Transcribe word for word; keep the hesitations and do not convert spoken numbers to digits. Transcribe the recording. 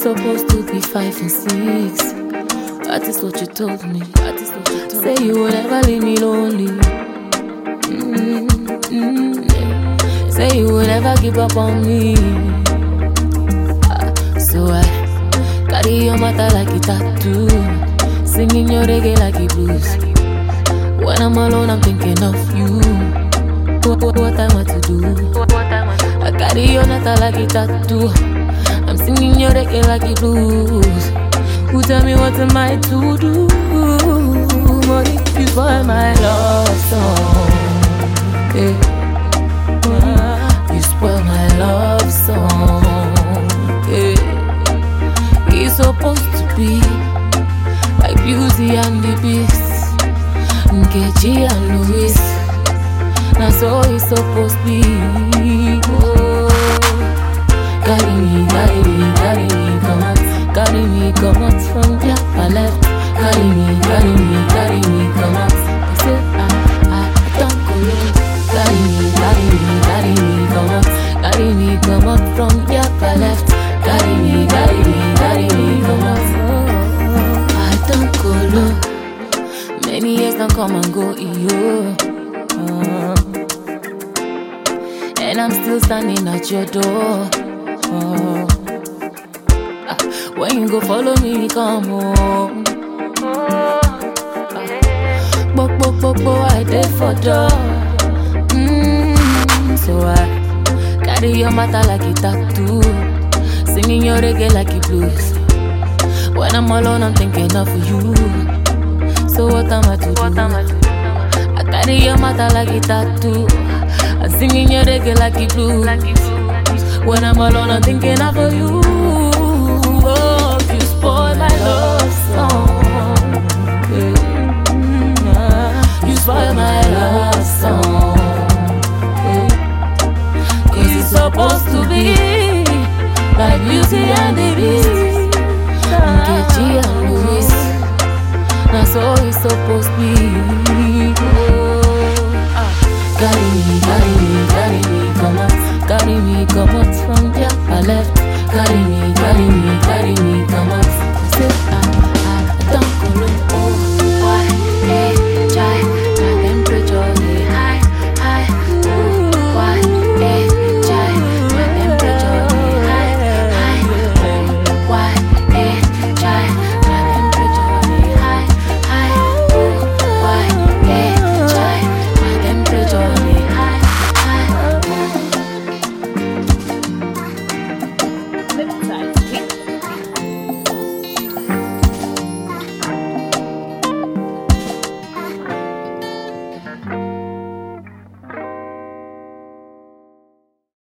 supposed to be five and six. That is what you told me. That is what you told Say me. You would never leave me lonely. Mm-hmm. Say you would never give up on me. Uh, so I carry your matter like a tattoo, singing your reggae like a blues. When I'm alone, I'm thinking of you. What, what, what am I to do? I carry your matter like a tattoo, I'm singing your reggae like a blues. Who tell me what am I to do? But if you spoil my love song, yeah. You spoil my love song, yeah. It's supposed to be like Beauty and the Beast, Nkechi and Louis. Now so it's supposed to be. Oh, carry me, carry me, carry me, come on. Carry me, come out from your left. Carry me, carry me, carry me, come out. You say I, I, I don't go low. Carry me, carry me, carry me, come out. Carry me, come out from your left. Carry me, carry me, carry me, come out. I don't go low. Many years don't come and go, yo. Uh, and I'm still standing at your door. Uh, When you go follow me, come home. Bok, bok, bok, bok, I did for door. Mm, so I carry your matter like a tattoo, singing your reggae like a blues. When I'm alone, I'm thinking of you. So what am I to do? What am I, to do? I carry your matter like a tattoo, I'm singing your reggae like a blues. When I'm alone, I'm thinking of you. Oh, you spoil my love song, yeah. You spoil my love song, yeah. Cause it's supposed to be like Beauty and the Beast, Nkechi and Louis. Now so it's supposed to be. Oh, carry me, carry me, carry me, come on. Carry me, come out from your left. Carry me, carry me, carry me, come on.